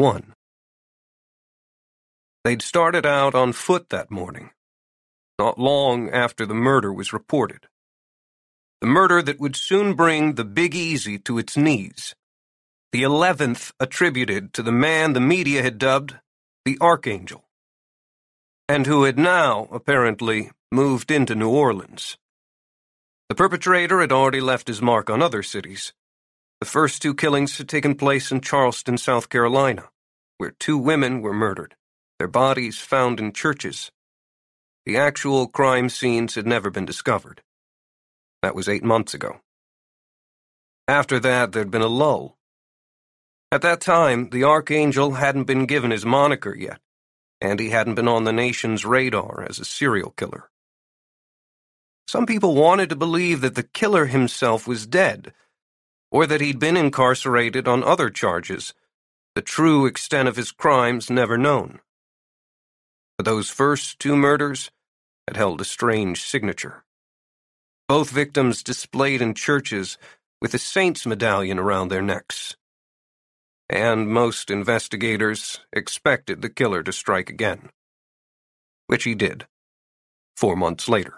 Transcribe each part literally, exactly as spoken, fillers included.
one. They'd started out on foot that morning, not long after the murder was reported. The murder that would soon bring the Big Easy to its knees. The eleventh attributed to the man the media had dubbed the Archangel, and who had now, apparently, moved into New Orleans. The perpetrator had already left his mark on other cities. The first two killings had taken place in Charleston, South Carolina, where two women were murdered, their bodies found in churches. The actual crime scenes had never been discovered. That was eight months ago. After that, there'd been a lull. At that time, the Archangel hadn't been given his moniker yet, and he hadn't been on the nation's radar as a serial killer. Some people wanted to believe that the killer himself was dead, or that he'd been incarcerated on other charges, the true extent of his crimes never known. But those first two murders had held a strange signature. Both victims displayed in churches with a saint's medallion around their necks. And most investigators expected the killer to strike again, which he did, four months later.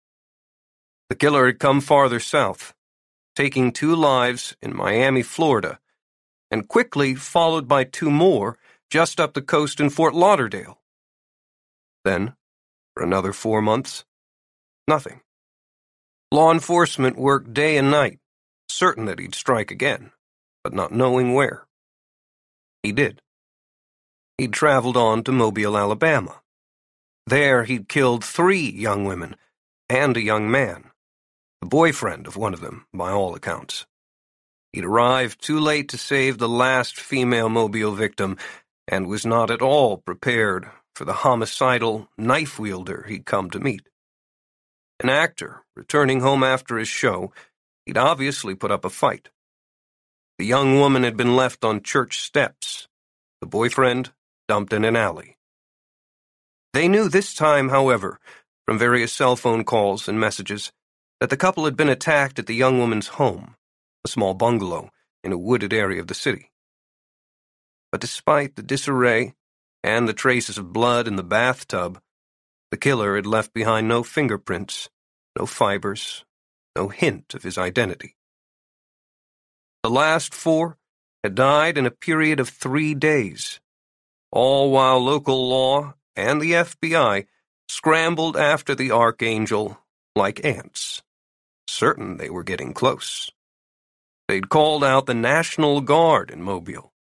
The killer had come farther south, taking two lives in Miami, Florida, and quickly followed by two more just up the coast in Fort Lauderdale. Then, for another four months, nothing. Law enforcement worked day and night, certain that he'd strike again, but not knowing where. He did. He'd traveled on to Mobile, Alabama. There he'd killed three young women and a young man, the boyfriend of one of them, by all accounts. He'd arrived too late to save the last female Mobile victim and was not at all prepared for the homicidal knife wielder he'd come to meet. An actor, returning home after his show, he'd obviously put up a fight. The young woman had been left on church steps, the boyfriend dumped in an alley. They knew this time, however, from various cell phone calls and messages, that the couple had been attacked at the young woman's home, a small bungalow in a wooded area of the city. But despite the disarray and the traces of blood in the bathtub, the killer had left behind no fingerprints, no fibers, no hint of his identity. The last four had died in a period of three days, all while local law and the F B I scrambled after the Archangel like ants, certain they were getting close. They'd called out the National Guard in Mobile,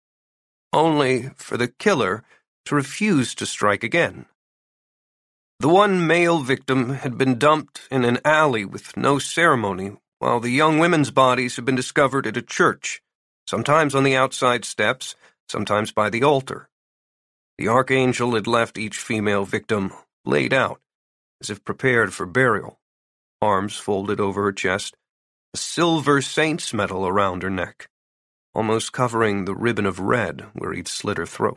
only for the killer to refuse to strike again. The one male victim had been dumped in an alley with no ceremony, while the young women's bodies had been discovered at a church, sometimes on the outside steps, sometimes by the altar. The Archangel had left each female victim laid out, as if prepared for burial, arms folded over her chest, a silver saint's medal around her neck, almost covering the ribbon of red where he'd slit her throat.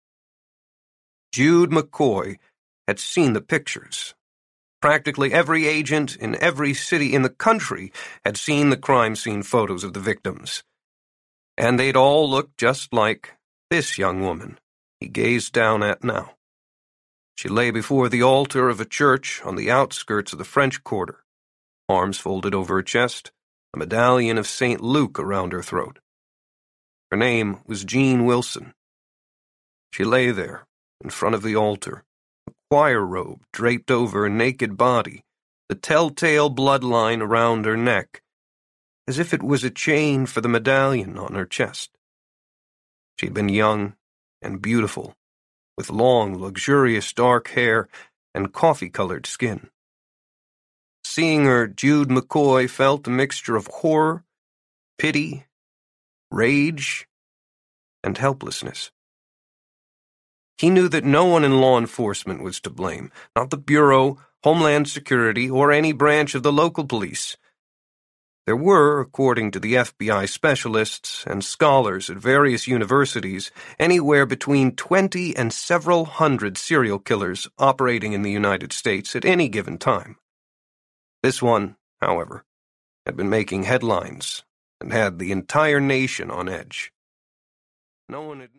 Jude McCoy had seen the pictures. Practically every agent in every city in the country had seen the crime scene photos of the victims, and they'd all looked just like this young woman he gazed down at now. She lay before the altar of a church on the outskirts of the French Quarter, arms folded over her chest, a medallion of Saint Luke around her throat. Her name was Jean Wilson. She lay there, in front of the altar, choir robe draped over her naked body, the telltale bloodline around her neck, as if it was a chain for the medallion on her chest. She'd been young and beautiful, with long, luxurious dark hair and coffee-colored skin. Seeing her, Jude McCoy felt a mixture of horror, pity, rage, and helplessness. He knew that no one in law enforcement was to blame, not the Bureau, Homeland Security, or any branch of the local police. There were, according to the F B I specialists and scholars at various universities, anywhere between twenty and several hundred serial killers operating in the United States at any given time. This one, however, had been making headlines and had the entire nation on edge. No one had